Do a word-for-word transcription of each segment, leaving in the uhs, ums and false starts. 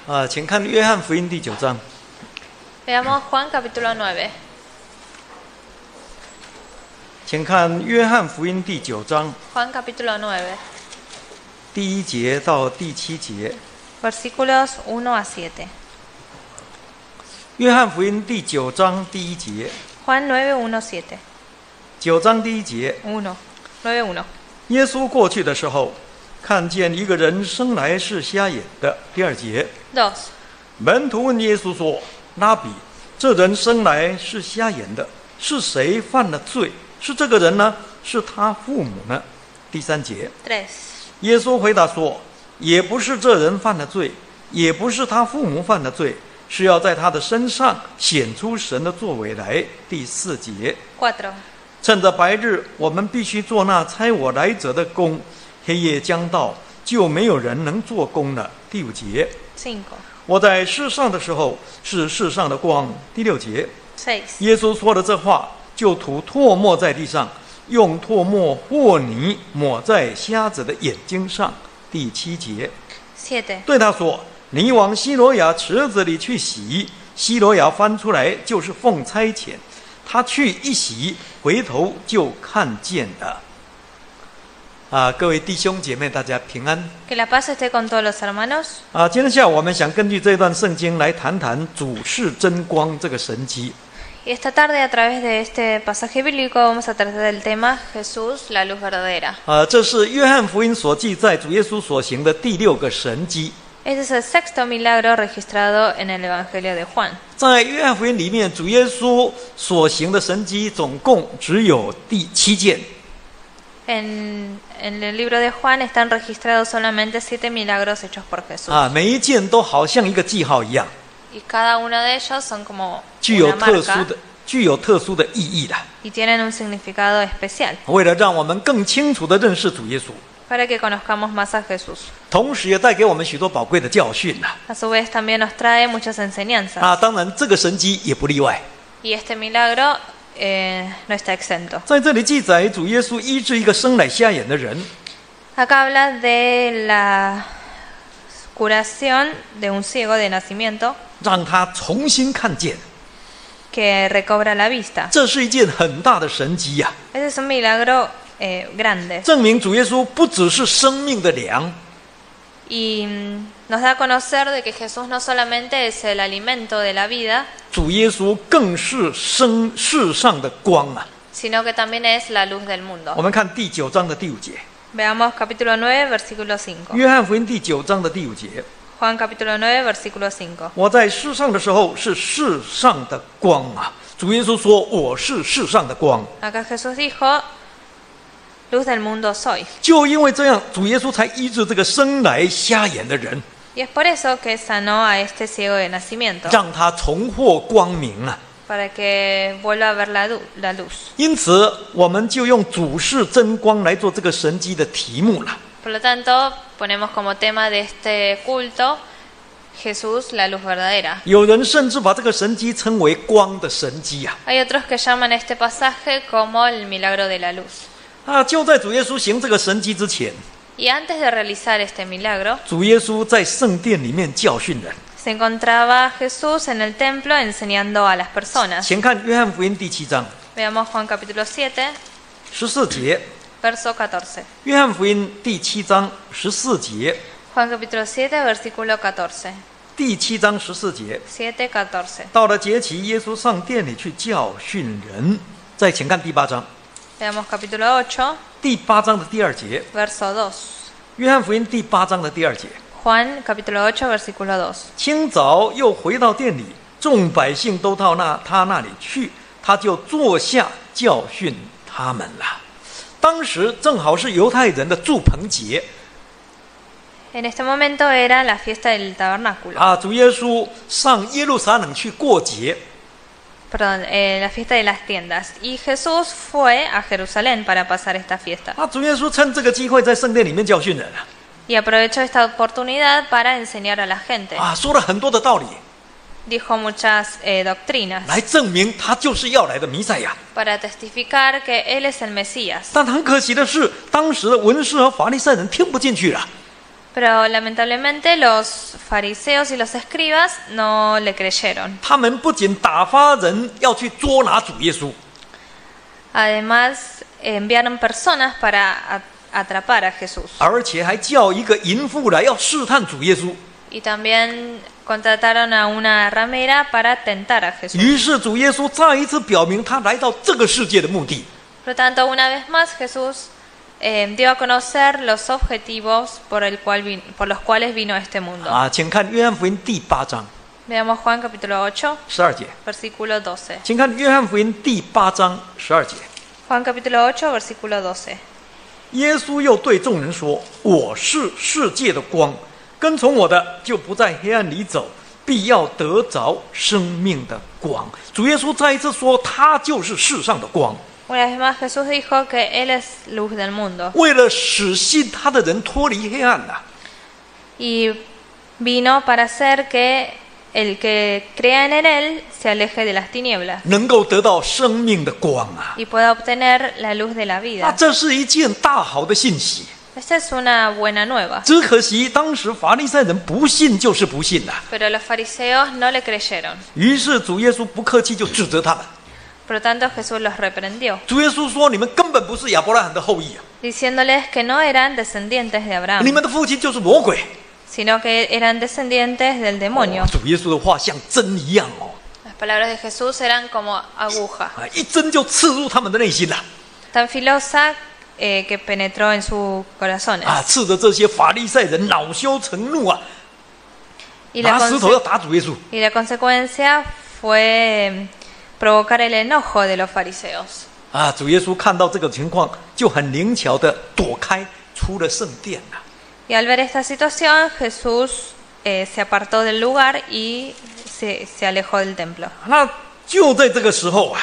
啊，请看约翰福音第九章。 Veamos Juan capítulo nueve. 请看约翰福音第九章 Juan capítulo nueve, 第一节到第七节。 versículos uno a siete. 约翰福音第九章第一节， Juan nueve, uno, siete. 九章第一节， uno, nueve, uno. 耶稣过去的时候，看见一个人生来是瞎眼的。第二节， dos. 门徒问耶稣说：“拉比，这人生来是瞎眼的，是谁犯了罪？是这个人呢？是他父母呢？”第三节， tres. 耶稣回答说：“也不是这人犯了罪，也不是他父母犯了罪，是要在他的身上显出神的作为来。”第四节， cuatro. 趁着白日，我们必须做那差我来者的工；黑夜将到，就没有人能做工了。第五节， cinco. 我在世上的时候是世上的光。第六节， seis. 耶稣说了这话，就吐唾沫在地上，用唾沫和泥抹在瞎子的眼睛上。第七节， siete. 对他说：“你往西罗亚池子里去洗。”西罗亚翻出来就是奉差遣，他去一洗，回头就看见了。啊，各位弟兄姐妹，大家平安。 Que la paz esté con todos los hermanos. 啊，今天下午我们想根据这段圣经来谈谈主是真光这个神迹。 Y esta tarde, a través de este pasaje bíblico, vamos a tratar el tema Jesús, la luz verdadera. 啊，这是约翰福音所记载主耶稣所行的第六个神迹。 Este es el sexto milagro registrado en el Evangelio de Juan. 在约翰福音里面，主耶稣所行的神迹总共只有第七件。 En, en el libro de Juan están registrados solamente siete milagros hechos por Jesús. 啊，每一件都好像一个记号一样， Y cada uno de ellos son como 具有 una 特殊 marca 的、具有特殊的意义的。 y tienen un significado especial 为了让我们更清楚地认识主耶稣， para que conozcamos más a Jesús. 同时也带给我们许多宝贵的教训呐。 A su vez también nos trae muchas enseñanzas. 啊，当然这个神迹也不例外。 Y este milagro eh, no está exento. 在这里记载，主耶稣医治一个生来瞎眼的人， Acá habla de la curación de un ciego de nacimiento 让他重新看见， que recobra la vista. 这是一件很大的神迹呀、 Ese es un milagro eh, grande 证明主耶稣不只是生命的粮， y mm, nos da a conocer de que Jesús no solamente es el alimento de la vida, 主耶稣更是生世上的光啊！ sino que también es la luz del mundo. 我们看第九章的第五节， Veamos capítulo nueve, versículo cinco. 约翰福音第九章的第五节。 Juan capítulo nueve, versículo cinco. 我在世上的时候是世上的光啊！主耶稣说：“我是世上的光。 Acá Jesús dijo, luz del mundo soy. ” 就因为这样，主耶稣才医治这个生来瞎眼的人， Y es por eso que sanó a este ciego de nacimiento, 让他重获光明啊！ para que vuelva a ver la, du- la luz. 因此，我们就用主是真光来做这个神迹的题目了。 Por lo tanto, ponemos como tema de este culto Jesús, la luz verdadera. 有人甚至把这个神迹称为光的神迹啊！ Hay otros que llaman este pasaje como el milagro de la luz. 啊，就在主耶稣行这个神迹之前， Y antes de realizar este milagro, 主耶稣在圣殿里面教训人。 se encontraba Jesús en el templo enseñando a las personas. 请看约翰福音第七章 Veamos Juan capítulo siete, 十四节。 verso catorce. 约翰福音第七章十四节， Juan capítulo siete, versículo catorce. 第七章十四节。 siete, catorce. 到了节期，耶稣上殿里去教训人。再请看第八章， Veamos capítulo ocho, 第八章的第二节。 verso dos. 约翰福音第八章的第二节。 Juan capítulo ocho, versículo dos. 清早又回到店里，众百姓都到那他那里去，他就坐下教训他们了。当时正好是犹太人的住棚节 En este momento era la fiesta del tabernáculo. 啊，主耶稣上耶路撒冷去过节。 Perdón, eh, la fiesta de las tiendas. Y Jesús fue a Jerusalén para pasar esta fiesta. 啊，主耶稣趁这个机会在圣殿里面教训人啊， Y aprovechó esta oportunidad para enseñar a la gente. 啊，说了很多的道理， Dijo muchas eh, doctrinas 来证明他就是要来的弥赛亚。 para testificar que Él es el Mesías. 但很可惜的是，当时的文士和法利赛人听不进去了。 Pero lamentablemente los fariseos y los escribas no le creyeron. 他们不仅打发人要去捉拿主耶稣， Además, enviaron personas para a- atrapar a Jesús. 而且还叫一个淫妇来要试探主耶稣。 Y también contrataron a una ramera para tentar a Jesús. 于是主耶稣再一次表明他来到这个世界的目的。 Por lo tanto, una vez más Jesús eh, dio a conocer los objetivos por, el cual vin- por los cuales vino a este mundo. 啊，请看约翰福音第八章 Veamos Juan capítulo ocho, 十二节， versículo doce. 请看约翰福音第八章十二节。 Juan capítulo ocho, versículo doce. 耶稣又对众人说：“我是世界的光，跟从我的就不在黑暗里走，必要得着生命的光。”主耶稣再一次说，他就是世上的光， Una vez más Jesús dijo que Él es luz del mundo 为了使信他的人脱离黑暗呐、 y vino para hacer que el que crea en Él se aleje de las tinieblas 能够得到生命的光啊！ y pueda obtener la luz de la 那 vida. 这是一件大好的信息。 Esta es una buena nueva, 只可惜当时法利赛人不信就是不信呐、 pero los fariseos no le creyeron. 于是主耶稣不客气就指责他们。 Por lo tanto, Jesús los reprendió, 主耶稣说：“你们根本不是亚伯拉罕的后裔啊， diciéndoles que no eran descendientes de 你 Abraham, 们的父亲就是魔鬼。” sino que eran descendientes del demonio. 主耶稣的话像针一样哦， Las palabras de Jesús eran como aguja, 啊，一针就刺入他们的内心了， tan filosa eh, que penetró en sus corazones. 啊，刺着这些法利赛人恼羞成怒啊， Y la, 拿石头要 conse- 打主耶稣。 y la consecuencia fue eh, provocar el enojo de los fariseos. 啊，主耶稣看到这个情况，就很灵巧的躲开，出了圣殿了。 Y al ver esta situación, Jesús eh, se apartó del lugar y se, se alejó del templo. 那就在这个时候啊，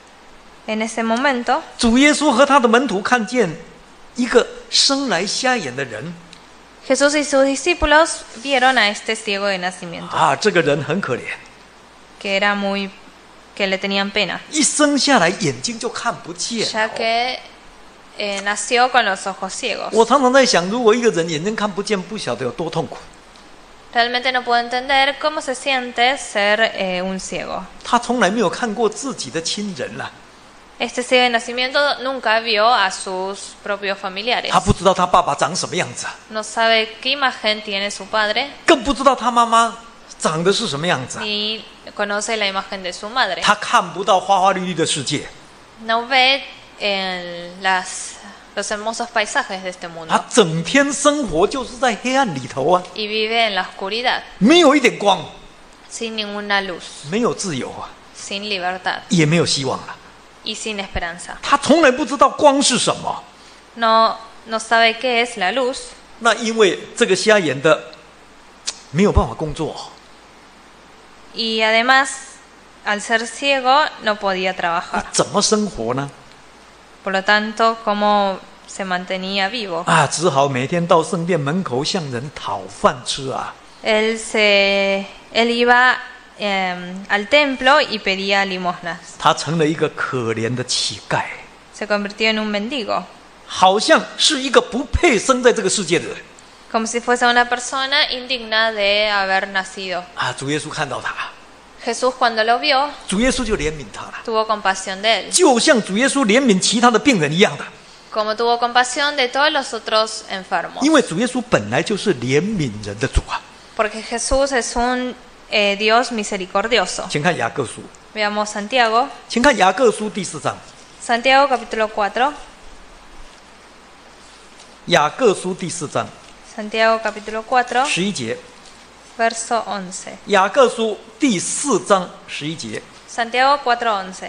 En ese momento, 主耶稣和他的门徒看见一个生来瞎眼的人 Jesús y sus discípulos vieron a este ciego de nacimiento, 啊，这个人很可怜， que era muy, que le tenían pena, 一生下来眼睛就看不见。 ya que eh, nació con los ojos ciegos. 我常常在想，如果一个人眼睛看不见，不晓得有多痛苦。 Realmente no puedo entender cómo se siente ser eh, un ciego. 他从来没有看过自己的亲人啦， Este ciego de nacimiento nunca vio a sus propios familiares. 他不知道他爸爸长什么样子， No sabe qué imagen tiene su padre, 更不知道他妈妈长得是什么样子。 ni conoce la imagen de su madre. 他看不到花花绿绿的世界， No ve en las, los hermosos paisajes de este 他 mundo 整天生活就是在黑暗里头啊， y vive en la oscuridad, 没有一点光， sin ninguna luz, 没有自由啊， sin libertad 也没有希望啊。 y sin esperanza. 他从来不知道光是什么。 No, no sabe qué es la luz, 那因为这个瞎眼的没有办法工作， y además, al ser ciego, no podía 那 trabajar. 怎么生活呢？ Por lo tanto, ¿cómo se mantenía vivo? 啊，只好每天到圣殿门口向人讨饭吃啊。 Él, se, él iba eh, al templo y pedía limosnas. 他成了一个可怜的乞丐， Se convirtió en un mendigo, 好像是一个不配生在这个世界的人 como si fuese una persona indigna de haber nacido. 啊！主耶稣看到他， Jesús, cuando lo vio, 主耶稣就怜悯他了， tuvo compasión de él, 就像主耶稣怜悯其他的病人一样的。 como tuvo compasión de todos los otros enfermos. 因为主耶稣本来就是怜悯人的主啊。 Porque Jesús es un eh, Dios misericordioso. 请看雅各书， Veamos Santiago. 请看雅各书第四章， Santiago capítulo cuatro. 雅各书第四章 Santiago capítulo cuatro, 十一节， verso once. 雅各书第四章十一节。 Santiago cuatro once.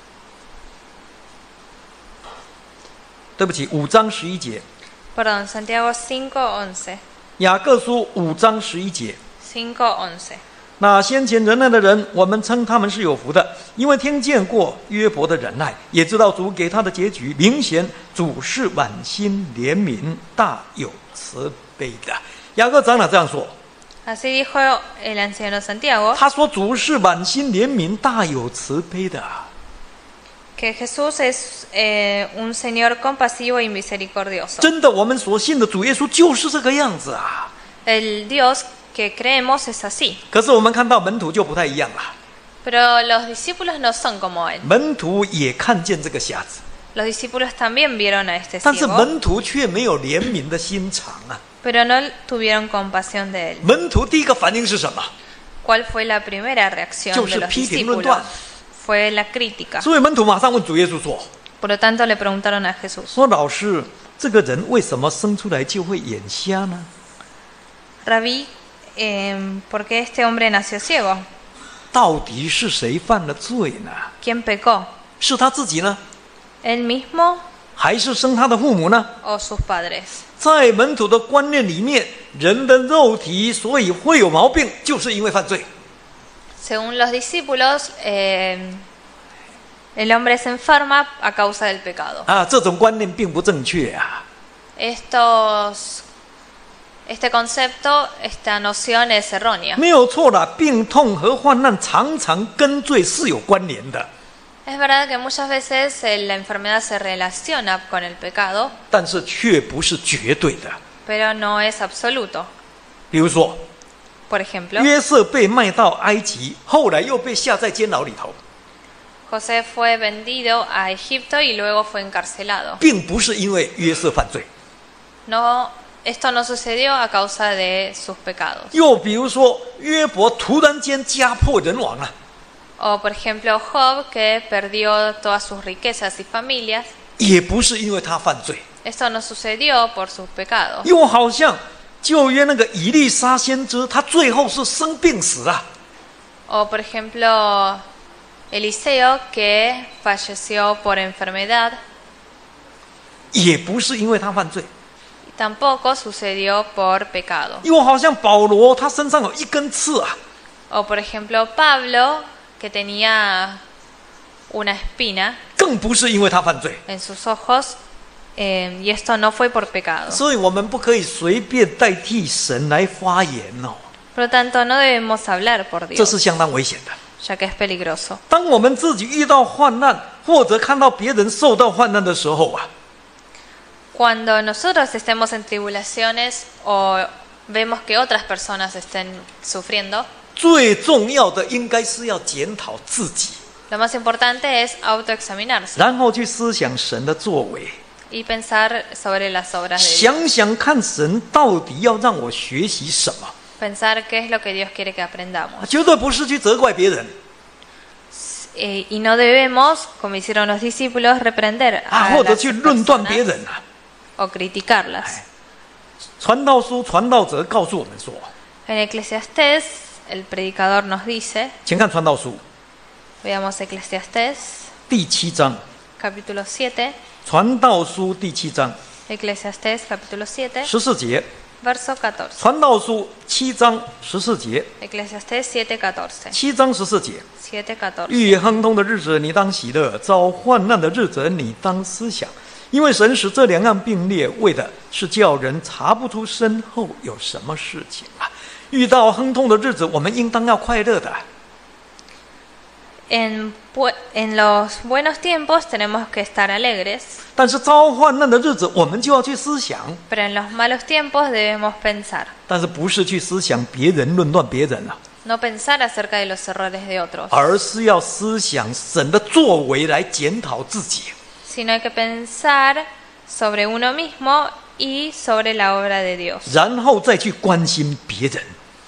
对不起，五章十一节， Perdón, Santiago cinco once. 雅各书五章十一节。 cinco once. 那先前忍耐的人，我们称他们是有福的，因为听见过约伯的忍耐，也知道主给他的结局。明显主是满心怜悯、大有慈悲的。雅各长老这样说， Así dijo el anciano Santiago, 他说主是满心怜悯、大有慈悲的。 que Jesús es eh, un Señor compasivo y misericordioso. 真的，我们所信的主耶稣就是这个样子啊！ El Dios que creemos es así. 可是我们看到门徒就不太一样了， Pero los discípulos no son como él. 门徒也看见这个瞎子， Los discípulos también vieron a este 但是 ciego, 门徒却没有怜悯的心肠啊。 pero no tuvieron compasión de él. 门徒第一个反应是什么？ ¿Cuál fue la primera reacción 就 de 是 los 批评论 discípulos? 断。 Fue la crítica. 所以门徒马上问主耶稣说 Por lo tanto, le preguntaron a Jesús: 说老师，这个人为什么生出来就会眼瞎呢？ Rabí, eh, ¿por qué este hombre nació ciego? 到底是谁犯了罪呢？ ¿Quién pecó? 是他自己呢， ¿Él mismo 还是生他的父母呢？ o sus padres? 在门徒的观念里面，人的肉体所以会有毛病，就是因为犯罪。 Según los discípulos, eh, el hombre se enferma a causa del pecado. 啊，这种观念并不正确啊！ Estos, este concepto, esta noción es errónea. 没有错啦，病痛和患难常常跟罪是有关联的， Es verdad que muchas veces eh, la enfermedad se relaciona con el pecado, 但是却不是绝对的。 pero no es absoluto. 比如说， Por ejemplo, 约瑟被卖到埃及，后来又被下在监牢里头， José fue vendido a Egipto y luego fue encarcelado. 并不是因为约瑟犯罪。 No, esto no sucedió a causa de sus pecados. 又比如说，约伯突然间家破人亡了， O por ejemplo, Job, que perdió todas sus riquezas y familias. 也不是因为他犯罪。 Esto no sucedió por sus pecados. 又好像旧约那个以利沙先知，他最后是生病死啊， O por ejemplo, Eliseo, que falleció por enfermedad. 也不是因为他犯罪。 Y tampoco sucedió por pecado. 又好像保罗，他身上有一根刺啊， O por ejemplo, Pablo, que tenía una espina 更不是因为他犯罪。 en sus ojos, eh, y esto no fue por pecado. 所以我们不可以随便代替神来发言哦， Por lo tanto, no debemos hablar por 这 Dios, 是相当危险的。 ya que es peligroso. 当我们自己遇到患难，或者看到别人受到患难的时候啊， Cuando nosotros estemos en tribulaciones o vemos que otras personas estén sufriendo, 最重要的应该是要检讨自己， lo más importante es autoexaminarse 然后去思想神的作为， y pensar sobre las obras de Dios. 想想看神到底要让我学习什么， Pensar qué es lo que Dios quiere que aprendamos. 绝对不是去责怪别人 Eh, y no debemos, como hicieron los discípulos, reprender 啊， a 或者 las 去论断别 personas 人啊。 o criticarlas. 传道书传道者告诉我们说， En Eclesiastés, el predicador nos dice, 请看传道书 veamos Eclesiastés, 第七章， capítulo siete, 传道书第七章 Eclesiastés, capítulo siete, 十四节， verso catorce. 传道书七章十四节， Eclesiastés siete catorce. 七章十四节。 siete catorce. 遇亨通的日子，你当喜乐；遭患难的日子，你当思想。因为神使这两样并列，为的是叫人查不出身后有什么事情啊！遇到亨通的日子，我们应当要快乐的。 En, bu- en los buenos tiempos tenemos que estar alegres, 但是遭患难的日子，我们就要去思想， pero en los malos tiempos debemos pensar. 但是不是去思想别人、论断别人啊， No pensar acerca de los errores de otros, 而是要思想神的作为来检讨自己。 sino hay que pensar sobre uno mismo y sobre la obra de Dios. 然后再去关心别人。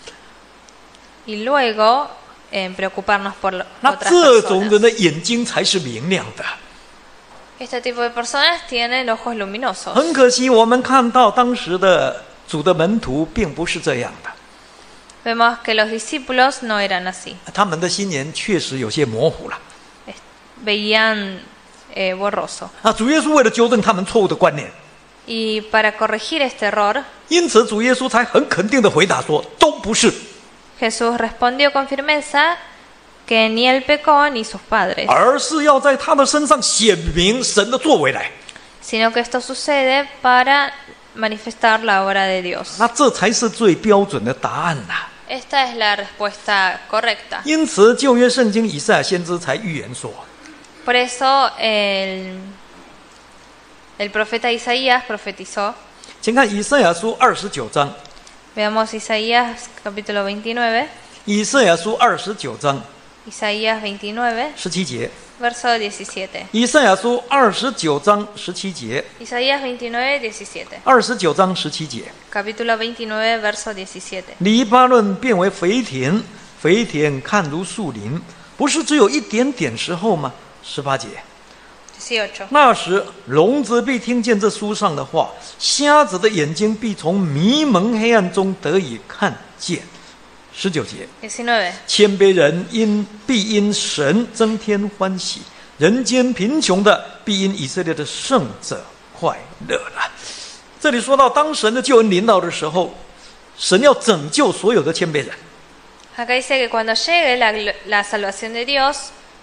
Y luego eh, preocuparnos por lo- 那 otras 这种人 personas. 的眼睛才是明亮的。 Este tipo de personas tienen ojos luminosos. 很可惜，我们看到当时的主的门徒并不是这样的， Vemos que los discípulos no eran así. 他们的心眼确实有些模糊了。 Es- Veían eh, borroso. 啊，主耶稣为了纠正他们错误的观念， Y para corregir este error, 因此主耶稣才很肯定的回答说：“都不是， Jesús respondió con firmeza que ni él pecó ni sus padres, 而是要在他的身上显明神的作为来。 sino que esto sucede para manifestar la obra de Dios. 那这才是最标准的答案呐、 Esta es la respuesta correcta. 因此旧约圣经以赛亚先知才预言说： Por eso el, el profeta Isaías profetizó, 请看以赛亚书二十九章， Veamos Isaías capítulo veintinueve. 以赛亚书二十九章 Isaías veintinueve, 十七节。 verso diecisiete. 以赛亚书二十九章十七节， Isaías veintinueve, diecisiete. 二十九章十七节。 Capítulo veintinueve, verso diecisiete. 黎巴嫩变为肥田，肥田看如树林，不是只有一点点时候吗？十八节。 dieciocho. 那时，聋子必听见这书上的话，瞎子的眼睛必从迷蒙黑暗中得以看见。十九节。 diecinueve. 谦卑人因必因神增添欢喜，人间贫穷的必因以色列的圣者快乐了。这里说到，当神的救恩临到的时候，神要拯救所有的谦卑人。 Acá dice que cuando llegue la, la salvación de Dios,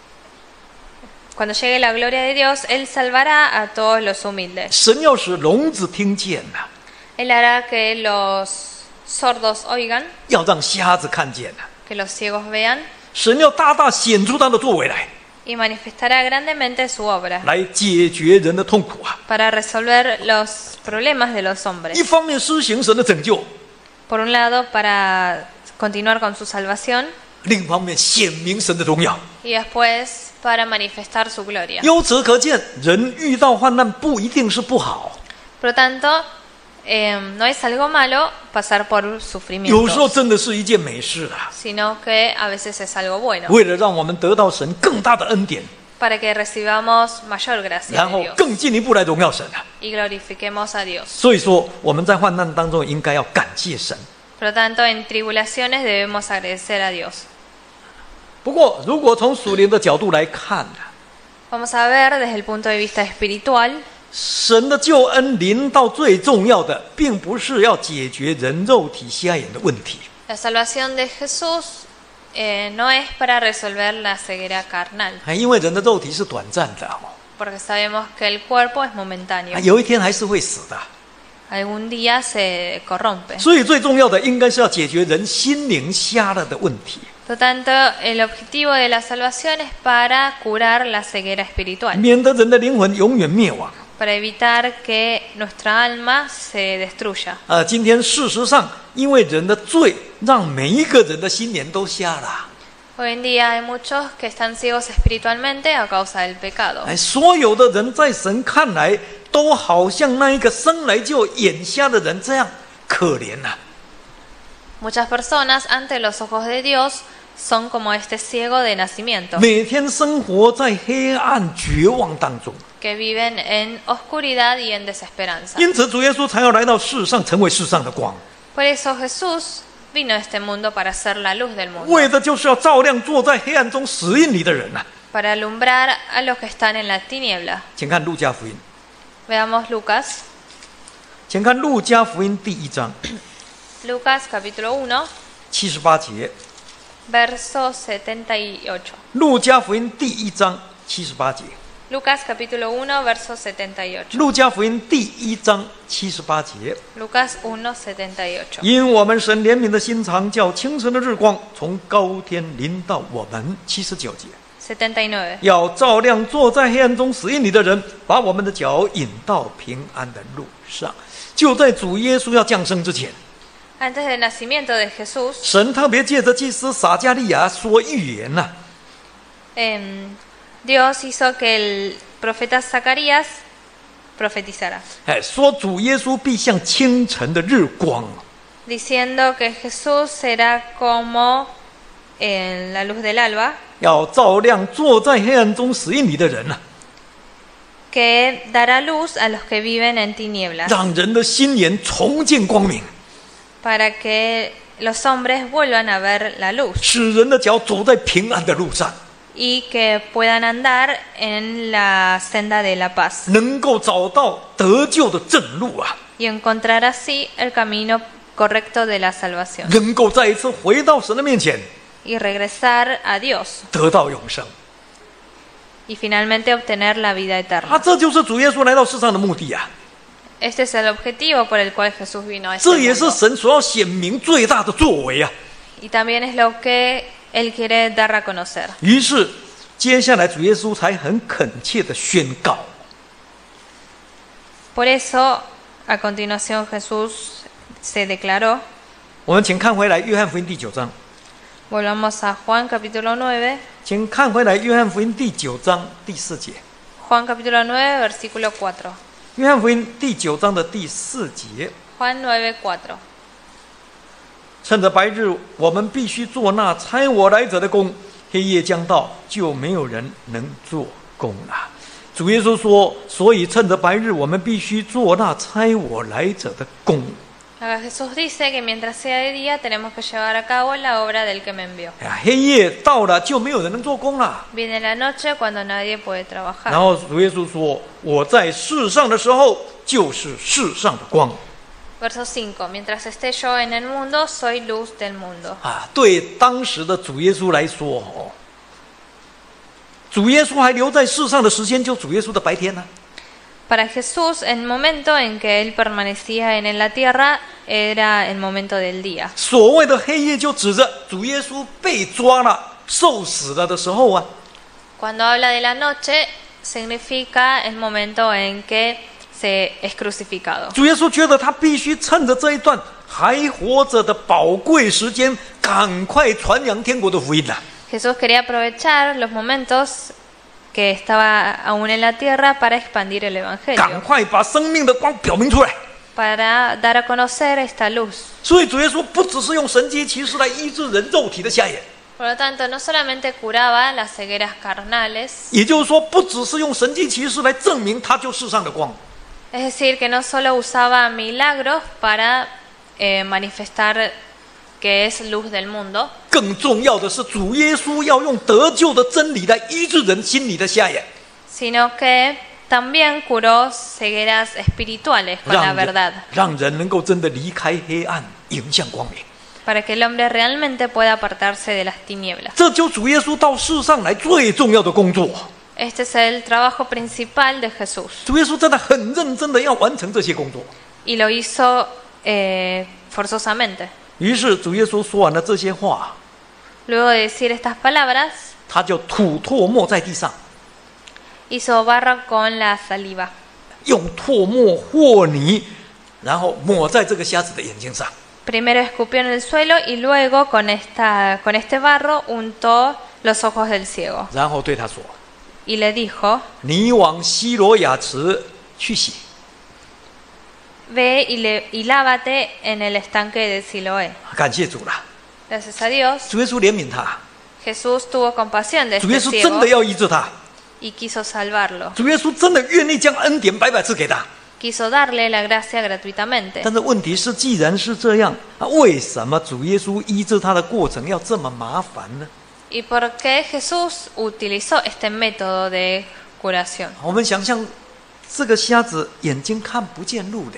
cuando llegue la gloria de Dios, Él salvará a todos los humildes. 神要使聋子听见呐、 Él hará que los sordos oigan, 要让瞎子看见呐、 que los ciegos vean, 神要大大显出他的作为来， y manifestará grandemente su obra 来解决人的痛苦啊！ para resolver los problemas de los 一 hombres. 方面施行神的拯救， Por un lado, para continuar con su salvación, 另一方面显明神的荣耀。 y después para manifestar su gloria. 由此可见，人遇到患难不一定是不好， Por lo tanto, eh, no es algo malo pasar por 有时候 sufrimientos, 真的是一件美事啊！ sino que a veces es algo bueno, 为了让我们得到神更大的恩典， para que recibamos mayor gracia 然 de 后 Dios 更进一步来荣耀神啊！ y glorifiquemos a Dios. 所以说，我们在患难当中应该要感谢神。 Por lo tanto, en tribulaciones debemos agradecer a Dios. 不过，如果从属灵的角度来看呢， Vamos a ver desde el punto de vista espiritual, 神的救恩临到最重要的，并不是要解决人肉体瞎眼的问题， la salvación de Jesús eh, no es para resolver la ceguera carnal, 还因为人的肉体是短暂的哦， porque sabemos que el cuerpo es momentáneo. 有一天还是会死的。 Algún día se corrompe. 所以最重要的应该是要解决人心灵瞎了的问题， Por lo tanto, el objetivo de la salvación es para curar la ceguera espiritual, 免得人的灵魂永远灭亡。 para evitar que nuestra alma se destruya. 呃，今天事实上，因为人的罪，让每一个人的心眼都瞎了。 Hoy en día hay muchos que están ciegos espiritualmente a causa del pecado. 哎，所有的人在神看来，都好像那一个生来就眼瞎的人这样可怜呐、啊。 Muchas personas ante los ojos de Dios son como este ciego de nacimiento, 每天生活在黑暗绝望当中， que viven en oscuridad y en desesperanza. 因此主耶稣才要来到世上，成为世上的光， Por eso Jesús vino a este mundo para ser la luz del mundo, 为的就是要照亮坐在黑暗中死荫里的人呐、啊。 para alumbrar a los que están en la tiniebla. 请看路加福音， Veamos Lucas, 请看路加福音第一章 Lucas capítulo uno, 七十八节， verso setenta y ocho. 路加福音第一章七十八节， Lucas capítulo uno, verso setenta y ocho. 路加福音第一章七十八节。 Lucas uno, setenta y ocho. 因我们神怜悯的心肠，叫清晨的日光从高天临到我们。七十九节， setenta y nueve. 要照亮坐在黑暗中死荫里的人，把我们的脚引到平安的路上。就在主耶稣要降生之前， Antes del nacimiento de Jesús, 神特别借着祭司撒加利亚说预言呐、啊， eh, Dios hizo que el profeta Zacarías profetizara, 哎，说主耶稣必像清晨的日光， diciendo que Jesús será como eh, la luz del alba, 要照亮坐在黑暗中死荫里的人呐、啊， que dará luz a los que viven en tinieblas, 让人的心眼重见光明， para que los hombres vuelvan a ver la luz 使人的脚走在平安的路上， y que puedan andar en la senda de la paz 能够找到得救的正路啊， y encontrar así el camino correcto de la salvación 能够再一次回到神的面前， y regresar a Dios 得到永生。 y finalmente obtener la vida 啊， eterna. 这就是主耶稣来到世上的目的啊！ Este es el objetivo por el cual Jesús vino a este 这也是 mundo. 神所要显明最大的作为啊！ Y también es lo que Él quiere dar a conocer. 于是，接下来主耶稣才很恳切的宣告： Por eso, a continuación Jesús se declaró: 我们请看回来约翰福音第九章， Volvamos a Juan capítulo nueve. 请看回来约翰福音第九章第四节。 Juan capítulo nueve, versículo cuatro. 约翰福音第九章的第四节， Juan nueve, cuatro. 趁着白日，我们必须做那差我来者的工；黑夜将到，就没有人能做工了。主耶稣说：“所以趁着白日，我们必须做那差我来者的工。” Acá Jesús dice que mientras sea de día tenemos que llevar a cabo la obra del que me envió. 哎呀，黑夜到了，就没有人能做工了。 Viene la noche cuando nadie puede 然 trabajar. 后主耶稣说：“我在世上的时候，就是世上的光。” Verso cinco. Mientras esté yo en el mundo, soy luz del mundo. 啊，对当时的主耶稣来说，哦，主耶稣还留在世上的时间，就主耶稣的白天呢、 Para Jesús, el momento en que él permanecía en la tierra era el momento del día. 所谓的黑夜，就指着主耶稣被抓了、受死了的时候啊。 Cuando habla de la noche, significa el momento en que se es crucificado. 主耶稣觉得他必须趁着这一段还活着的宝贵时间，赶快传扬天国的福音呐、 Jesús quería aprovechar los momentos que estaba aún en la tierra para expandir el 赶 evangelio, 快把生命的光表明出来。 para dar a conocer esta luz. 所以主耶稣不只是用神迹奇事来医治人肉体的瞎眼， Por lo tanto, no solamente curaba las cegueras carnales, 也就是说，不只是用神迹奇事来证明他就世上的光。 es decir, que no solo usaba milagros para eh, manifestar que es luz del mundo, 更重要的是，主耶稣要用得救的真理来医治人心里的瞎眼， sino que también curó cegueras espirituales con la 让 verdad, 人让人能够真的离开黑暗，迎向光明。 para que el hombre realmente pueda apartarse de las tinieblas. 这就主耶稣到世上来最重要的工作。 Este es el trabajo principal de Jesús 主耶稣真的很认真的要完成这些工作。 y lo hizo eh, forzosamente. 于是主耶稣说完了这些话， Luego de decir estas palabras, 他就吐唾沫在地上， hizo barro con la saliva, 用唾沫和泥，然后抹在这个瞎子的眼睛上。 primero escupió en el suelo y luego con, esta, con este barro untó los ojos del ciego 然后对他说 y le dijo: 你往西罗亚池去洗。 Ve y, le, y lávate en el estanque de Siloé. 感谢主了， Gracias a Dios, 主耶稣怜悯他， Jesús tuvo compasión de 主耶 este 稣真 ciego 的要医治他， y quiso salvarlo. 主耶稣真的愿意将恩典白白赐给他。 Quiso darle la gracia gratuitamente. 但是问题是，既然是这样，啊，为什么主耶稣医治他的过程要这么麻烦呢？ ¿Y por qué Jesús utilizó este método de curación? 我们想象，这个瞎子眼睛看不见路的，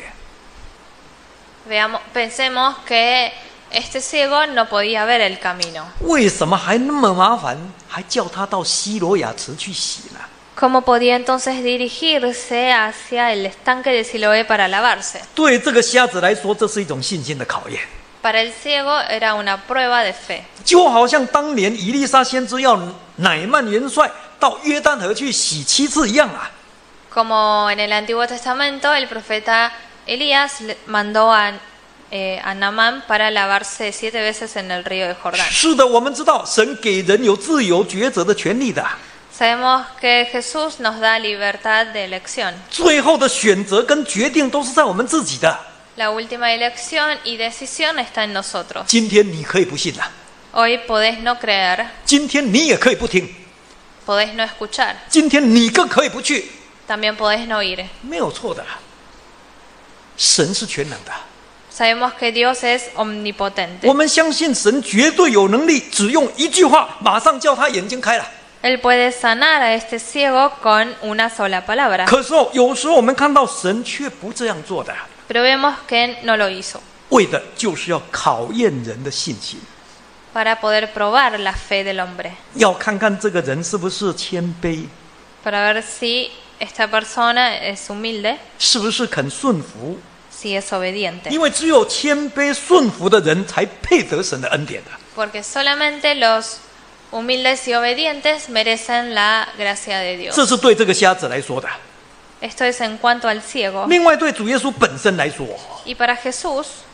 Veamos, pensemos que este ciego no podía ver el camino. 为什么还那么麻烦，还叫他到西罗亚池去洗呢？ ¿Cómo podía entonces dirigirse hacia el estanque de Siloé para lavarse? 对这个瞎子来说，这是一种信心的考验， Para el ciego era una prueba de fe. 就好像当年以利沙先知要乃曼元帅到约旦河去洗七次一样啊。 Como en el Antiguo Testamento, el profeta Elías le mandó a, eh, a Naamán para lavarse siete veces en el río de Jordán. 是的，我们知道神给人有自由抉择的权利的， Sabemos que Jesús nos da libertad de elección. 最后的选择跟决定都是在我们自己的。 La última elección y decisión está en nosotros. 今天你可以不信啊， Hoy podés no creer, 今天你也可以不听， podés no escuchar, 今天你更可以不去， también podés no ir. 没有错的。神是全能的， Sabemos que Dios es omnipotente. 我们相信神绝对有能力，只用一句话，马上叫他眼睛开了。 Él puede sanar a este ciego con una sola palabra. 可是哦，有时候我们看到神却不这样做的， Pero vemos que no lo hizo 为的就是要考验人的信心， para poder probar la fe del hombre, 要看看这个人是不是谦卑， para ver si esta persona es humilde, 是不是肯顺服。 si es obediente. 因为只有谦卑顺服的人，才配得神的恩典的。 Porque solamente los humildes y obedientes merecen la gracia de Dios. 这是对这个瞎子来说的。 Esto es en cuanto al ciego. 另外，对主耶稣本身来说， Y para Jesús,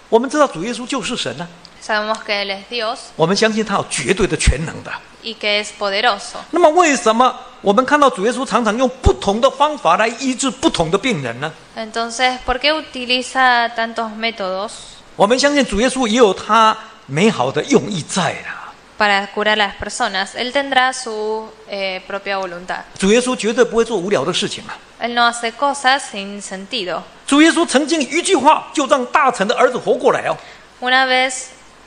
我们知道主耶稣就是神啊， Sabemos que Él es Dios 我们相信他有绝对的全能的。 y que es poderoso. 那么为什么我们看到主耶稣常常用不同的方法来医治不同的病人呢？ Entonces, ¿por qué utiliza tantos métodos 我们相信主耶稣也有他美好的用意在啦。 para curar a las personas? Él tendrá su eh, propia voluntad. 主耶稣绝对不会做无聊的事情啊！ Él no hace cosas sin sentido. 主耶稣曾经一句话就让大臣的儿子活过来哦。 Una vez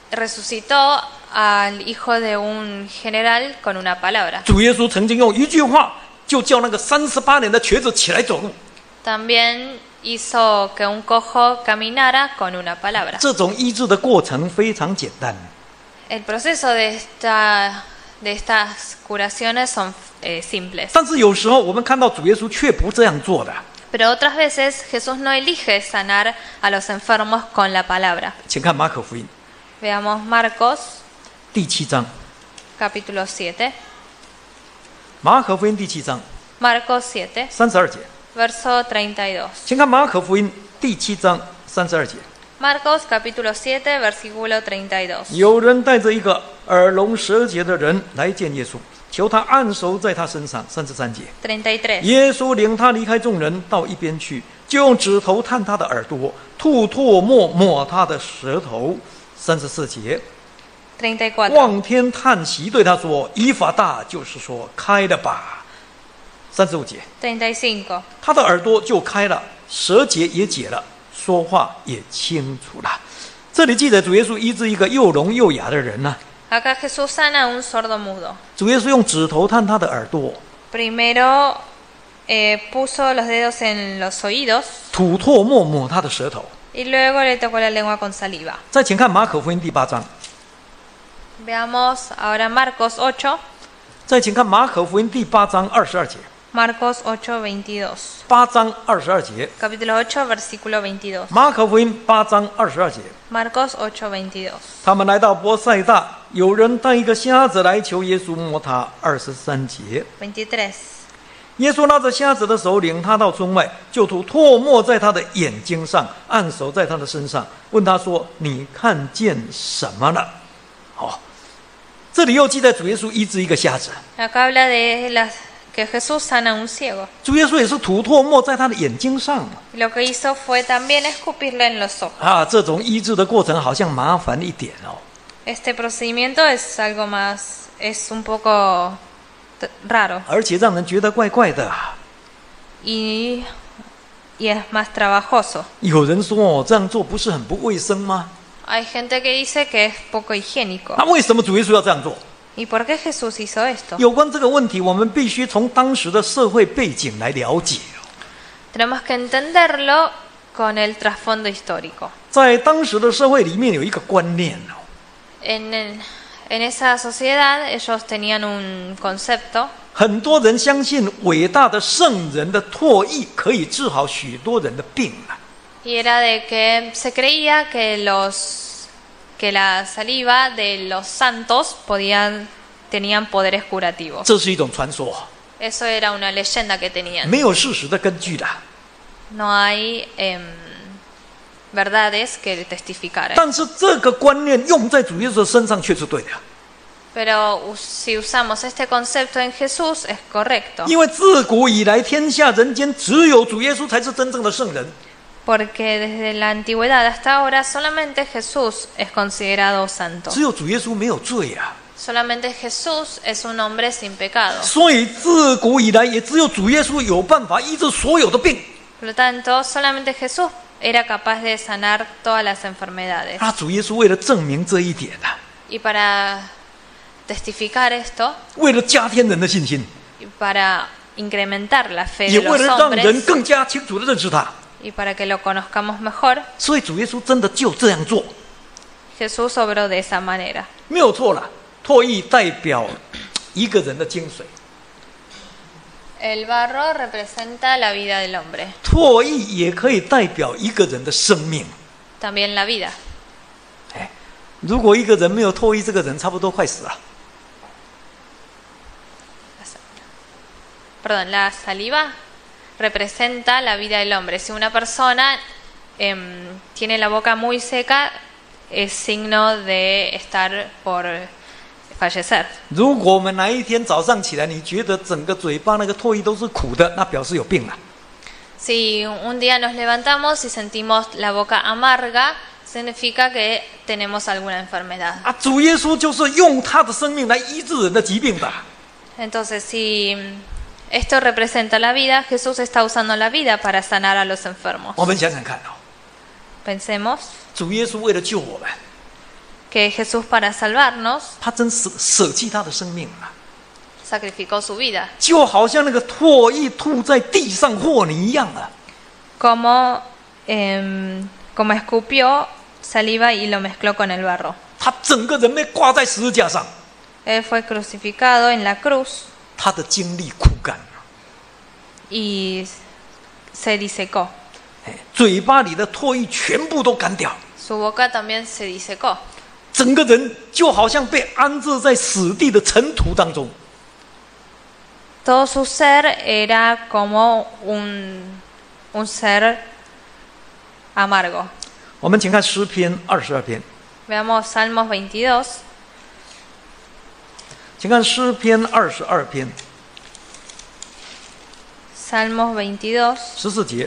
resucitó al hijo de un general con una palabra. 主耶稣曾经用一句话就叫那个三十八年的瘸子起来走路。 También hizo que un cojo caminara con una palabra. 这种医治的过程非常简单， El proceso de, esta, de estas curaciones son eh, simples. 但是有时候我们看到主耶稣却不这样做的。 Pero otras veces Jesús no elige sanar a los enfermos con la palabra. 请看马可福音 Veamos Marcos 第七章， capítulo siete. 马可福音第七章 Marcos siete, 三十二节， verso treinta y dos. 请看马可福音第七章三十二节。 Marcos capítulo siete, versículo treinta y dos. 有人带着一个耳聋舌结的人来见耶稣，求他按手在他身上。三十三节， treinta y tres. 耶稣领他离开众人，到一边去，就用指头探他的耳朵，吐唾沫抹他的舌头。三十四节， treinta y cuatro. 望天叹息，对他说：“以法大，就是说开了吧。”三十五节， treinta y cinco. 他的耳朵就开了，舌结也解了，说话也清楚了。这里记载主耶稣医治一个又聋又哑的人呢、 Acá Jesús sana a un sordo mudo. 主耶稣用指头探他的耳朵， Primero eh, puso los dedos en los oídos 吐唾沫抹他的舌头。 y luego le tocó la lengua con saliva. 再请看马可福音第八章， Veamos ahora Marcos ocho, 再请看马可福音第八章二十二节， Marcos ocho, veintidós. 八章二十二节， Capítulo ocho, versículo veintidós. 马可福音八章二十二节。 Marcos ocho, veintidós. 他们来到伯赛大，有人带一个瞎子来求耶稣摸他。二十三节， veintitrés. 耶稣拉着瞎子的手，领他到村外，就吐唾沫在他的眼睛上，按手在他的身上，问他说：“你看见什么了？”哦，这里又记载主耶稣医治一个瞎子， Acá habla de las, que Jesús sana a un ciego. 主耶稣也是吐唾沫在他的眼睛上 Y lo que hizo fue también escupirle en los ojos. 啊。这种医治的过程好像麻烦一点哦。 Este procedimiento es algo más, es un poco t- raro 而且让人觉得怪怪的、啊。 y, y es más trabajoso. 有人说哦，这样做不是很不卫生吗？ Hay gente que dice que es poco higiénico. 那为什么主耶稣要这样做？ ¿Y por qué Jesús hizo esto? 有关这个问题，我们必须从当时的社会背景来了解。 Tenemos que entenderlo con el trasfondo histórico. 在当时的社会里面有一个观念哦， En, el- en esa sociedad ellos tenían un concepto 很多人相信伟大的圣人的唾液可以治好许多人的病啊。 y era de que se creía que los que la saliva de los santos podían tenían poderes curativos. 这是一种传说， Eso era una leyenda que tenían. 没有事实的根据的。 No hay em, verdades que testificar. 但是这个观念用在主耶稣的身上却是对的， Pero us- si usamos este concepto en Jesús es correcto. 因为自古以来天下人间只有主耶稣才是真正的圣人。 Porque desde la antigüedad hasta ahora solamente Jesús es considerado santo. 只有主耶稣没有罪啊， Solamente Jesús es un hombre sin pecado. 所以自古以来也只有主耶稣有办法医治所有的病。 Por lo tanto, solamente Jesús era capaz de sanar todas las enfermedades. 啊，主耶稣为了证明这一点啊， Y para testificar esto, 为了加添人的信心， y para incrementar la fe 也 de 为 los 了让人 hombres, 更加清楚的认识他， y para que lo conozcamos mejor, 所以主耶稣真的就这样做， Jesús obró de esa manera. 没有错了。唾液代表一个人的精髓， El barro representa la vida del hombre, 唾液也可以代表一个人的生命。 también la vida. 哎，如果一个人没有唾液，这个人差不多快死了。 Perdón, la saliva representa la vida del hombre. Si una persona em, tiene la boca muy seca, es signo de estar por fallecer. 如果我们哪一天早上起来，你觉得整个嘴巴那个唾液都是苦的，那表示有病了。 Si un día nos levantamos y sentimos la boca amarga, significa que tenemos alguna enfermedad. 啊，主耶稣就是用他的生命来医治人的疾病的。 Entonces, si esto representa la vida, Jesús está usando la vida para sanar a los enfermos. 我们想想看哦， Pensemos 主耶稣为了救我们， que Jesús para salvarnos 他真舍舍弃他的生命啊， sacrificó su vida, 就好像那个唾液吐在地上和泥一样啊。 como, em, como escupió saliva y lo mezcló con el barro. 他整个人被挂在十字架上， Él fue crucificado en la cruz 他的精力枯干， y se disecó. 哎，嘴巴里的唾液全部都干掉， Su boca también se disecó. 整个人就好像被安置在死地的尘土当中。 Todo su ser era como un, un ser amargo. 我们请看诗篇二十二篇， Veamos Salmos veintidós, 请看诗篇二十二篇 Salmos veintidós, 十四节。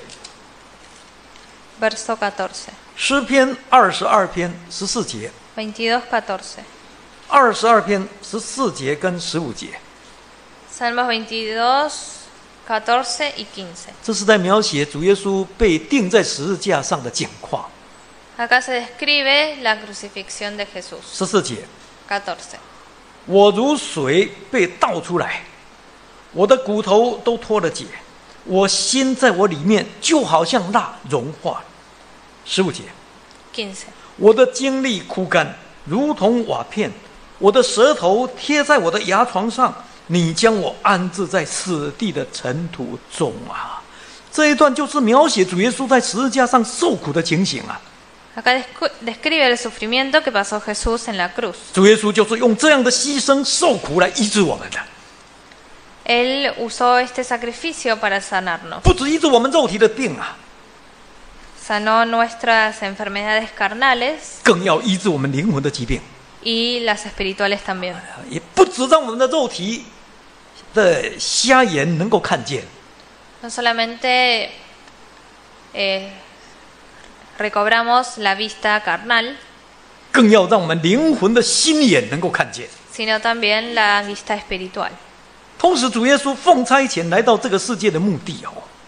verso catorce. 诗篇二十二篇十四节， veintidós, catorce. 二十二篇十四节跟十五节， Salmos veintidós, catorce y quince. 这是在描写主耶稣被钉在十字架上的景况。 Acá se describe la crucifixión de Jesús. 十四节， catorce. 我如水被倒出来，我的骨头都脱了节，我心在我里面就好像蜡融化。十五节， quince. 我的精力枯干，如同瓦片，我的舌头贴在我的牙床上，你将我安置在死地的尘土中啊！这一段就是描写主耶稣在十字架上受苦的情形啊！ Acá descu- describe el sufrimiento que pasó Jesús en la cruz. 主耶稣就是用这样的牺牲受苦来医治我们的， Él usó este sacrificio para sanarnos. 不止医治我们肉体的病啊， Sanó nuestras enfermedades carnales 更要医治我们灵魂的疾病， y las espirituales también. 也不止让我们的肉体的瞎眼能够看见， No solamente eh, recobramos la vista carnal, 更要让我们灵魂的心眼能够看见。 sino también la vista espiritual. 同时，主耶稣奉差遣来到这个世界的目的哦，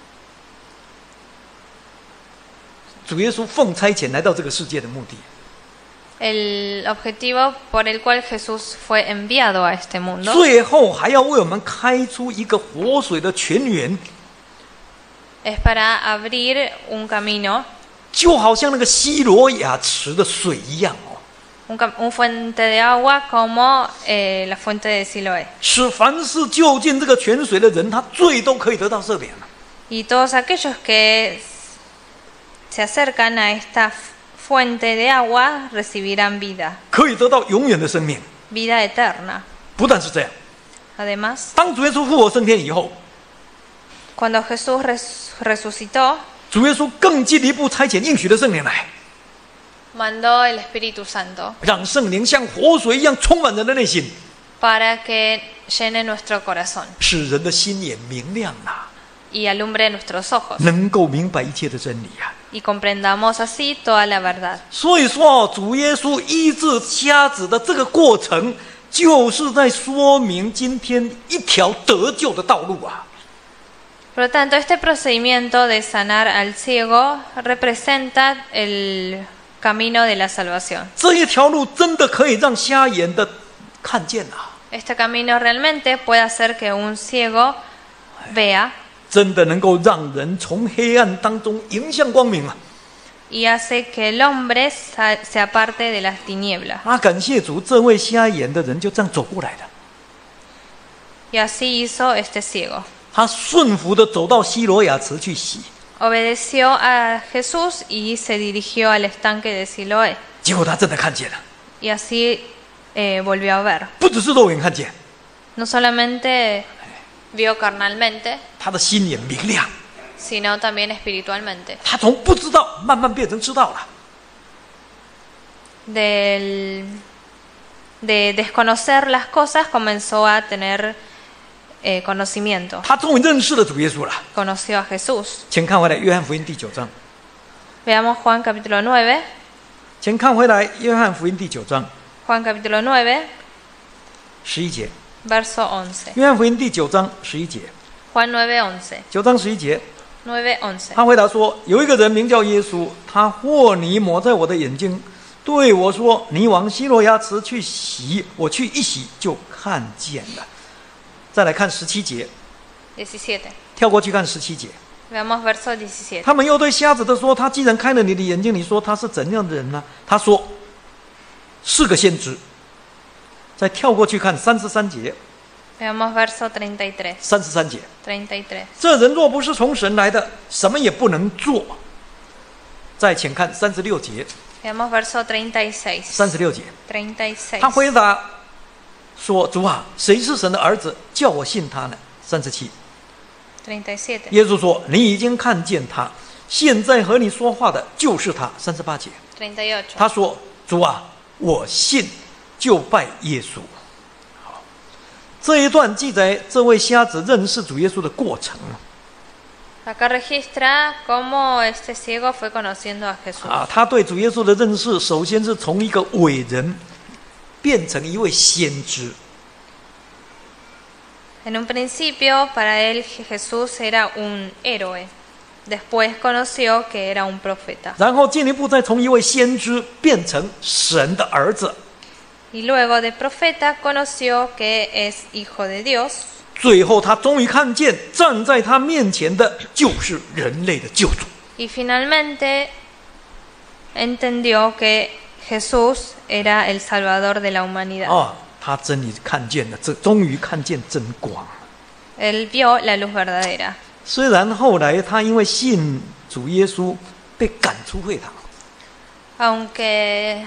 主耶稣奉差遣来到这个世界的目的， El objetivo por el cual Jesús fue enviado a este mundo 最后还要为我们开出一个活水的泉源， es para abrir un camino, 就好像那个西罗亚池的水一样哦， un, cam- un fuente de agua como eh, la fuente de Siloé. 使凡是就近这个泉水的人，他罪都可以得到赦免了。 Y todos aquellos que se acercan a esta fuente de agua recibirán vida, 可以得到永远的生命。 vida eterna. 不但是这样， Además, 当主耶稣复活升天以后， cuando Jesús res- resucitó, 主耶稣更进一步差遣应许的圣灵来， mandó el Espíritu Santo 让圣灵像活水一样充满人的内心， para que llene nuestro corazón 使人的心眼明亮啊， y alumbre nuestros ojos 能够明白一切的真理啊。 y comprendamos así toda la verdad. 所以说哦，主耶稣医治瞎子的这个过程，就是在说明今天一条得救的道路啊。 Por lo tanto, este procedimiento de sanar al ciego representa el camino de la salvación. 这一条路真的可以让瞎眼的看见啊， Este camino realmente puede hacer que un ciego vea 真的能够让人从黑暗当中迎向光明啊！ y hace que el hombre sa- se aparte de las tinieblas. 啊，感谢主，这位瞎眼的人就这样走过来的， Y así hizo este ciego. 他顺服的走到西罗亚池去洗， Obedeció a Jesús y se dirigió al estanque de Siloé. 结果他真的看见了， Y así eh, volvió a ver. 不只是肉眼看见， No solamente vio carnalmente, 他的心眼明亮， sino también espiritualmente. 他从不知道慢慢变成知道了。 Del, de desconocer las cosas comenzó a tener eh, conocimiento. 他终于认识了主耶稣了。 Conoció a Jesús. 请看回来约翰福音第九章， Veamos Juan capítulo nueve. 请看回来约翰福音第九章 Juan capítulo nueve, 十一节。 verso once. 约翰福音第九章十一节， Juan nueve, once. 九章十一节， nueve, once. 他回答说：“有一个人名叫耶稣，他和泥抹在我的眼睛，对我说：‘你往西罗亚池去洗。’我去一洗，就看见了。”再来看十七节， diecisiete. 跳过去看十七节。 Veamos verso diecisiete. 他们又对瞎子的说：“他既然开了你的眼睛，你说他是怎样的人呢？”他说：“是个先知。”再跳过去看三十三节， Veamos verso treinta y tres. 三十三节， treinta y tres. 这人若不是从神来的，什么也不能做。再请看三十六节， Veamos verso treinta y seis. 三十六节， treinta y seis. 他回答说：“主啊，谁是神的儿子，叫我信他呢？”三十七， treinta y siete. 耶稣说：“你已经看见他，现在和你说话的就是他。”三十八节， treinta y ocho. 他说：“主啊，我信，就拜耶稣。”好，这一段记载这位瞎子认识主耶稣的过程。 Acá registra cómo este ciego fue conociendo a Jesús. 啊，他对主耶稣的认识，首先是从一个伟人变成一位先知。 En un principio, para él Jesús era un héroe. Después conoció que era un profeta. 然后进一步再从一位先知变成神的儿子。 Y luego de profeta conoció que es hijo de Dios. 最后，他终于看见站在他面前的就是人类的救主。 Y finalmente entendió que Jesús era el Salvador de la humanidad. 啊，他真理看见了，这终于看见真光。 Él vio la luz verdadera. 虽然后来他因为信主耶稣被赶出会堂， Aunque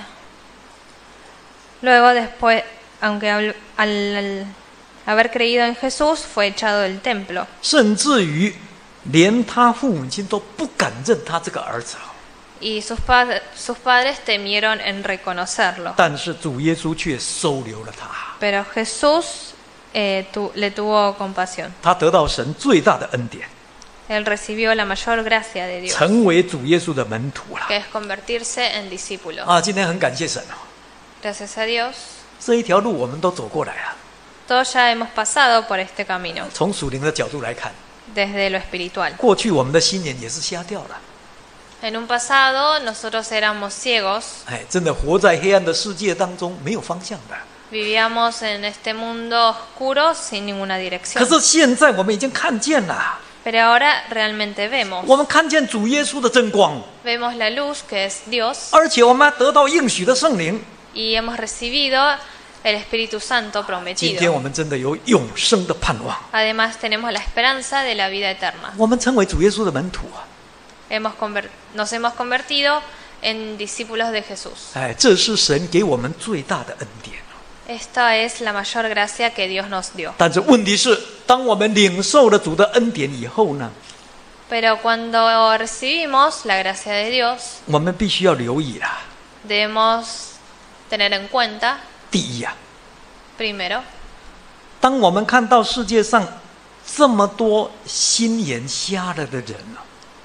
luego después, aunque al, al haber creído en Jesús fue echado del templo. 甚至于连他父母亲都不敢认他这个儿子。 Y sus, padres, sus padres temieron en reconocerlo. 但是主耶稣却收留了他， Pero Jesús eh, tu, le tuvo compasión. 他得到神最大的恩典， Él recibió la mayor gracia de Dios, 成为主耶稣的门徒了。 que es convertirse en discípulo. 啊，今天很感谢神哦， Gracias a Dios, 这一条路我们都走过来了。 todos ya hemos pasado por este camino, 从属灵的角度来看， desde lo espiritual. 过去我们的心眼也是瞎掉了， En un pasado nosotros éramos ciegos, 哎，真的活在黑暗的世界当中，没有方向的。 vivíamos en este mundo oscuro sin ninguna 可 dirección. 是现在我们已经看见了， Pero ahora realmente vemos, 我们看见主耶稣的真光， vemos la luz que es Dios 而且我们还得到应许的圣灵。 y hemos recibido el Espíritu Santo 今天我 prometido. 们真的有永生的盼望， Además tenemos la esperanza de la vida eterna. 我们成为主耶稣的门徒啊！ Hemos conver- nos hemos convertido en discípulos de Jesús. 哎，这是神给我们最大的恩典。 Esta es la mayor gracia que Dios nos dio. 但是问题是，当我们领受了主的恩典以后呢， Pero cuando recibimos la gracia de Dios, 我们必须要留意啦。 debemos tener en cuenta, 第一啊， primero, 当我们看到世界上这么多心眼瞎了的人啊，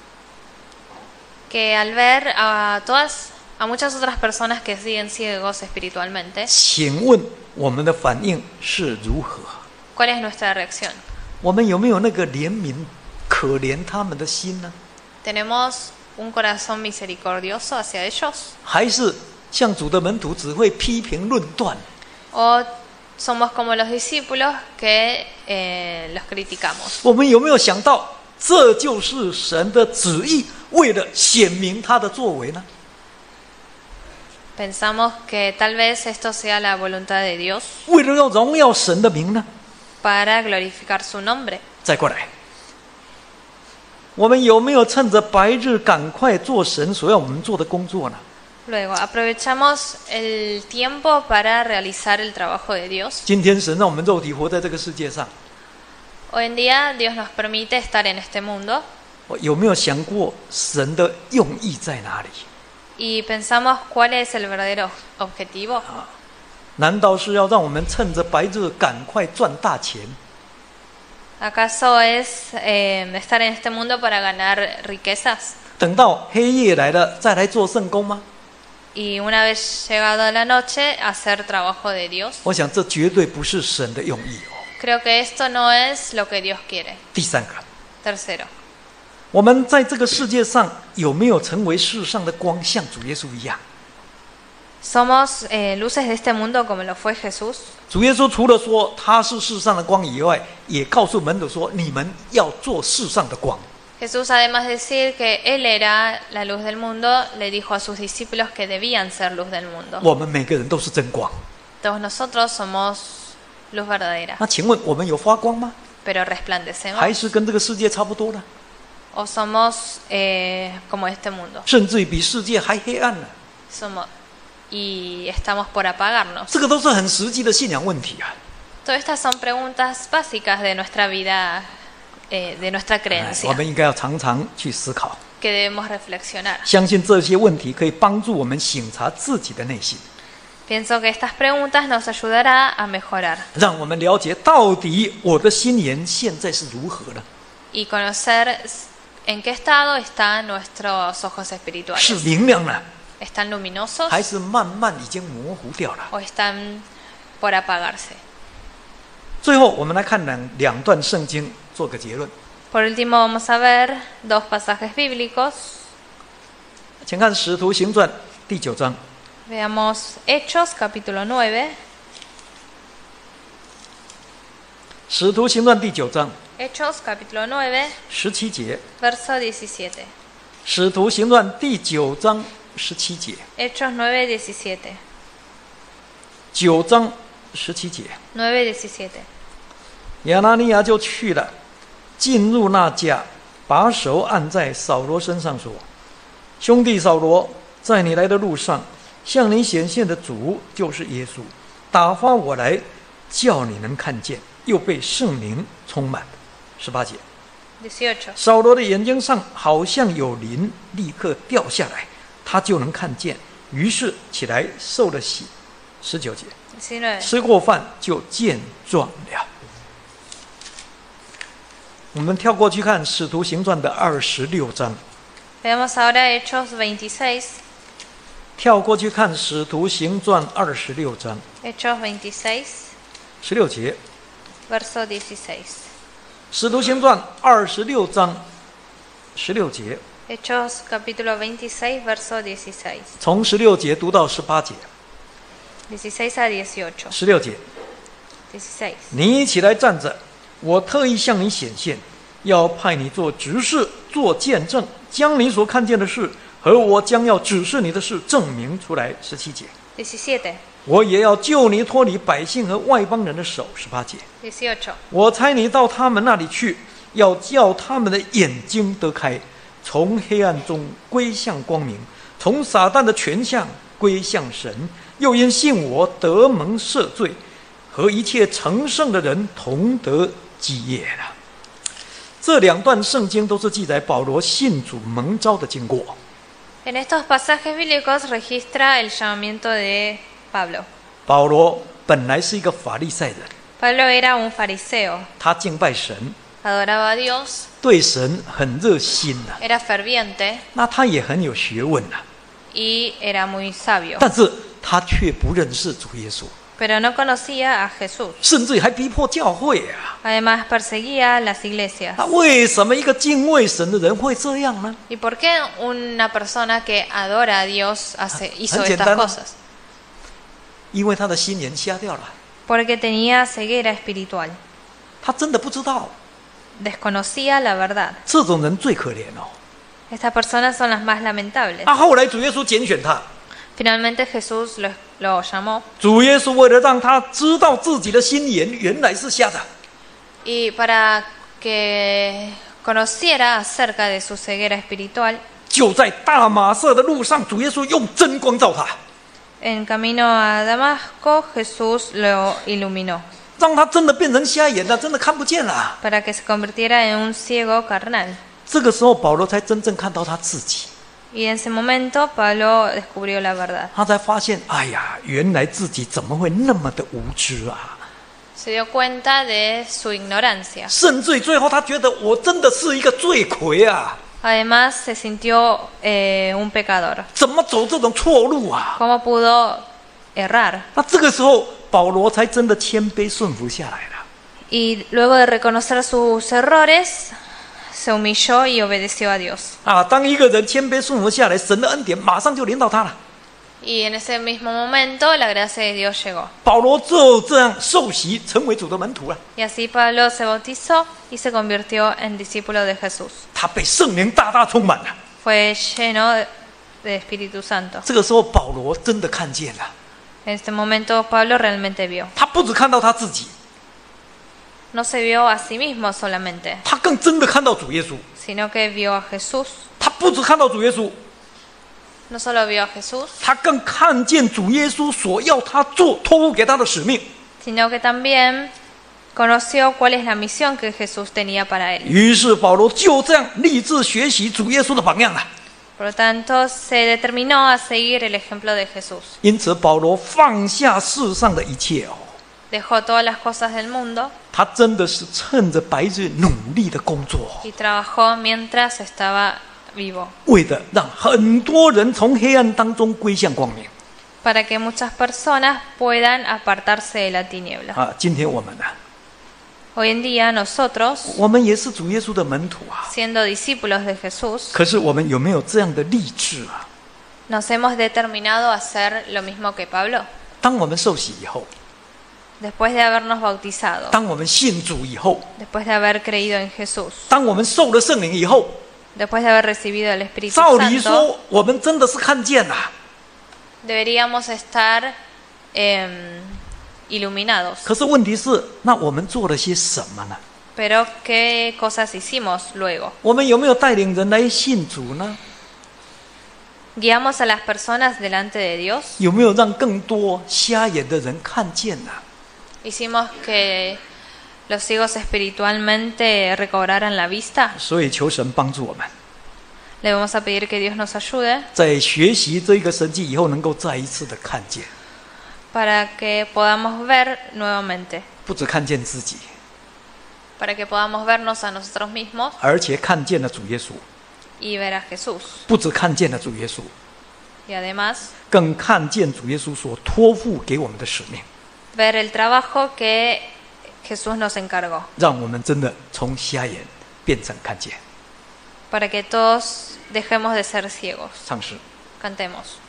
que al ver a todas, a muchas otras personas que siguen ciegos espiritualmente, 请问我们的反应是如何？ ¿cuál es nuestra reacción? 我们有没有那个怜悯、可怜他们的心呢？ ¿Tenemos un corazón misericordioso hacia ellos? 还是像主的门徒只会批评论断？ ¿O somos como los discípulos que eh, los criticamos? 我们有没有想到，这就是神的旨意，为了显明他的作为呢？ Pensamos que tal vez esto sea la voluntad de Dios 为了要荣耀神的名呢？ para glorificar su nombre. 再过来，我们有没有趁着白日赶快做神所要我们做的工作呢？ Luego, aprovechamos el tiempo para realizar el trabajo de Dios. 今天神让我们肉体活在这个世界上， Hoy en día Dios nos permite estar en este mundo. 有没有想过神的用意在哪里？ Y pensamos cuál es el verdadero objetivo. 难道是要让我们趁着白日赶快赚大钱？ ¿Acaso es eh, estar en este mundo para ganar riquezas? 等到黑夜来了再来做圣工吗？ Y una vez llegado la noche, hacer trabajo de Dios. 我想这绝对不是神的用意哦。 Creo que esto no es lo que Dios quiere. 第三个， Tercero, 我们在这个世界上有没有成为世上的光，像主耶稣一样？ somos eh, luces de este mundo como lo fue Jesús. 主耶稣除了说他是世上的光以外，也告诉门徒说：你们要做世上的光。 Jesús, además de decir que Él era la luz del mundo, le dijo a sus discípulos que debían ser luz del mundo. 我们每个人都是真光。 Todos nosotros somos luz verdadera, 那请问我们有发光吗？ pero 还 resplandecemos 是跟这个世界差不多呢？ o somos eh, como este mundo. 甚至于比世界还黑暗呢？ Somos y estamos por apagarnos. 这个都是很实际的信仰问题啊！ Todas estas son preguntas básicas de nuestra vida, eh, de nuestra 哎我 creencia, 们应该要常常去思考， que debemos reflexionar. 相信这些问题可以帮助我们省察自己的内心， Pienso que estas preguntas nos ayudará a mejorar 让我们了解到底我的心眼现在是如何了。 y conocer en qué estado están nuestros ojos espirituales. 是明亮了， ¿Están luminosos 还是慢慢已经模糊掉了？ o están por apagarse? 最后，我们来看两两段圣经，做个结论。 Por último, vamos a ver dos pasajes bíblicos. 请看《使徒行传》第九章， Veamos Hechos, capítulo nueve. 《使徒行传》第九章 Hechos, capítulo nueve, 十七节， verso diecisiete. 《使徒行传》第九章十七节， Hechos nueve, diecisiete. 九章十七节。 nueve, diecisiete. 亚拿尼亚就去了，进入那家，把手按在扫罗身上说：“兄弟扫罗，在你来的路上，向你显现的主就是耶稣，打发我来，叫你能看见，又被圣灵充满。”十八节， dieciocho. 扫罗的眼睛上好像有鳞，立刻掉下来，他就能看见，于是起来受了洗。十九节， diecinueve. 吃过饭就健壮了。我们跳过去看《使徒行传》的二十六章， Veamos ahora Hechos veintiséis. 跳过去看《使徒行传》二十六章 Hechos veintiséis, 十六节， verso dieciséis. 《使徒行传》二十六章十六节， Hechos capítulo veintiséis, verso dieciséis. 从十六节读到十八节。 dieciséis a dieciocho. 十六节， dieciséis. 你起来站着，我特意向你显现，要派你做执事，做见证，将你所看见的事和我将要指示你的事证明出来。十七节， diecisiete. 我也要救你脱离百姓和外邦人的手。十八节， dieciocho. 我差你到他们那里去，要叫他们的眼睛得开，从黑暗中归向光明，从撒旦的权下归向神，又因信我得蒙赦罪，和一切成圣的人同得基业了。这两段圣经都是记载保罗信主蒙召的经过。 En estos pasajes bíblicos registra el llamamiento de Pablo. 保罗本来是一个法利赛人， Pablo era un fariseo, 他敬拜神， adoraba a Dios, 对神很热心呐、 era ferviente 那他也很有学问呐、 y era muy sabio, 但是他却不认识主耶稣， pero no conocía a Jesús. 甚至还逼迫教会啊！ Además perseguía las iglesias. 那为什么一个敬畏神的人会这样呢？ ¿Y por qué una persona que adora a Dios hace, hizo 很简 estas 单啊。 cosas? 因为他的心眼瞎掉了， Porque tenía ceguera espiritual. 他真的不知道。 Desconocía la verdad. 这种人最可怜哦。 Estas personas son las más lamentables. 那后来主耶稣拣选他， Finalmente Jesús lo, lo llamó 主耶稣为了让他知道自己的心眼原来是瞎的， y para que conociera acerca de su ceguera espiritual, 就在大马色的路上，主耶稣用真光照他， en camino a Damasco Jesús lo iluminó 让他真的变成瞎眼了，真的看不见了。 para que se convirtiera en un ciego carnal. 这个时候保罗才真正看到他自己， Y en ese momento Pablo descubrió la verdad. 他才发现，哎呀，原来自己怎么会那么的无知啊！ Se dio cuenta de su ignorancia. 甚至最后他觉得我真的是一个罪魁啊！ Además se sintió eh, un pecador. 怎么走这种错路啊？ ¿Cómo pudo errar? 那这个时候保罗才真的谦卑顺服下来了。 Y luego de reconocer sus errores, se humilló y obedeció a Dios. 啊，当一个人谦卑顺服下来，神的恩典马上就临到他了。 Y en ese mismo momento la gracia de Dios llegó. 保罗就这样受洗，成为主的门徒了。 Y así Pablo se bautizó y se convirtió en discípulo de Jesús. 他被圣灵大大充满了。 Fue lleno de, de Espíritu Santo. 这个时候，保罗真的看见了。 En este momento Pablo realmente vio. 他不只看到他自己， No se vio a sí mismo solamente, 他更真的看到主耶稣。 sino que vio a Jesús. 他不只看到主耶稣， No solo vio a Jesús, 他更看见主耶稣所要他做托付给他的使命。 sino que también conoció cuál es la misión que Jesús tenía para él. 于是保罗就这样立志学习主耶稣的榜样了。 Por lo tanto, se determinó a seguir el ejemplo de Jesús. 因此，保罗放下世上的一切哦， Dejó todas las cosas del mundo 他真的是趁着白日努力的工作， y trabajó mientras estaba vivo, 为了让很多人从黑暗当中归向光明。 para que muchas personas puedan apartarse de la tiniebla. 啊，今天我们呢、啊， Hoy en día nosotros, 我们也是主耶稣的门徒啊， siendo discípulos de Jesús, 可是我们有没有这样的立志啊？ nos hemos determinado a hacer lo mismo que Pablo. 当我们受洗以后， Después de habernos bautizado, 当我们信主以后， después de haber creído en Jesús, 当我们受了圣灵以后， después de haber recibido el Espíritu 照理 Santo, 说，我们真的是看见了。 deberíamos estar eh, iluminados. 可是问题是，那我们做了些什么呢？ Pero ¿qué cosas hicimos luego? 我们有没有带领人来信主呢？ ¿Guiamos a las personas delante de Dios? 有没有让更多瞎眼的人看见呢？ ¿Hicimos que los ciegos espiritualmente recobraran la vista? 所以求神帮助我们， Le vamos a pedir que Dios nos ayude 在学习这个神迹以后，能够再一次的看见， para que podamos ver nuevamente, 不只看见自己， para que podamos vernos a nosotros mismos 而且看见了主耶稣， y ver a Jesús. 不只看见了主耶稣， Y además 更看见主耶稣所托付给我们的使命， ver el trabajo que Jesús nos encargó, 让我们真的从瞎眼变成看见。 para que todos dejemos de ser ciegos. 唱诗。 Cantemos.